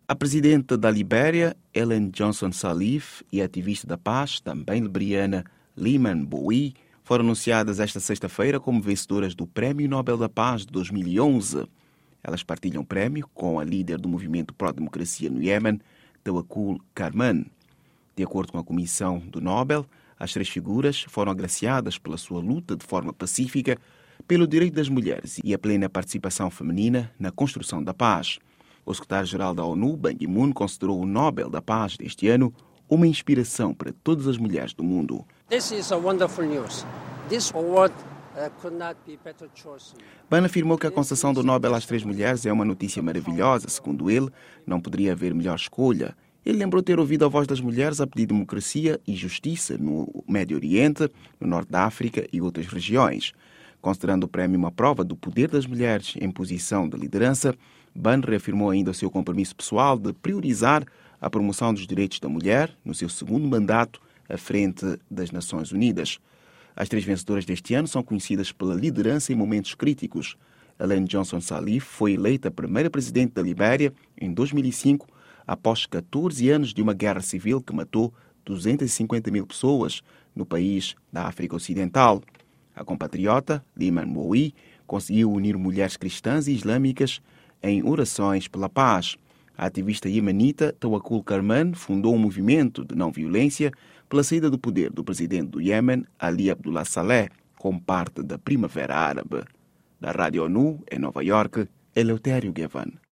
A presidenta da Libéria, Ellen Johnson Sirleaf, e a ativista da paz, também liberiana, Leeman Bowie, foram anunciadas esta sexta-feira como vencedoras do Prémio Nobel da Paz de 2011. Elas partilham o prémio com a líder do movimento pró-democracia no Iêmen, Tawakkol Karman. De acordo com a Comissão do Nobel, as três figuras foram agraciadas pela sua luta de forma pacífica pelo direito das mulheres e a plena participação feminina na construção da paz. O secretário-geral da ONU, Ban Ki-moon, considerou o Nobel da Paz deste ano uma inspiração para todas as mulheres do mundo. This is a wonderful news. This award could not be better chosen. Ban afirmou que a concessão do Nobel às três mulheres é uma notícia maravilhosa. Segundo ele, não poderia haver melhor escolha. Ele lembrou ter ouvido a voz das mulheres a pedir democracia e justiça no Médio Oriente, no Norte da África e outras regiões. Considerando o prémio uma prova do poder das mulheres em posição de liderança, Ban reafirmou ainda o seu compromisso pessoal de priorizar a promoção dos direitos da mulher no seu segundo mandato à frente das Nações Unidas. As três vencedoras deste ano são conhecidas pela liderança em momentos críticos. Ellen Johnson Sirleaf foi eleita primeira presidente da Libéria em 2005, após 14 anos de uma guerra civil que matou 250 mil pessoas no país da África Ocidental. A compatriota, Leeman Bowie, conseguiu unir mulheres cristãs e islâmicas em orações pela paz. A ativista iemenita Tawakkol Karman fundou um movimento de não-violência pela saída do poder do presidente do Iêmen, Ali Abdullah Saleh, como parte da Primavera Árabe. Da Rádio ONU, em Nova Iorque, Eleutério Gavan.